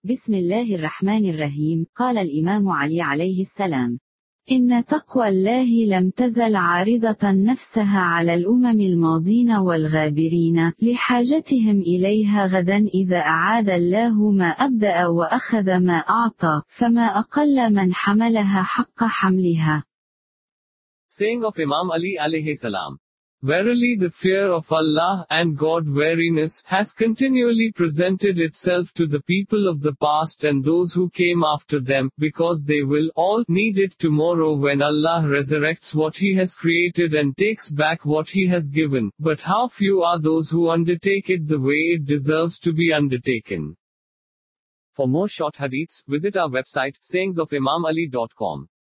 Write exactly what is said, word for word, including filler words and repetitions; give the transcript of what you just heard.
بسم الله الرحمن الرحيم. قال الإمام علي عليه السلام: إن تقوى الله لم تزل عارضة نفسها على الأمم الماضين والغابرين لحاجتهم إليها غدا إذا أعاد الله ما أبدأ وأخذ ما أعطى، فما أقل من حملها حق حملها. Saying of Imam Ali alayhi salam. Verily the fear of Allah and God-wariness has continually presented itself to the people of the past and those who came after them, because they will all need it tomorrow when Allah resurrects what He has created and takes back what He has given. But how few are those who undertake it the way it deserves to be undertaken. For more short hadiths, visit our website sayings of imam ali dot com.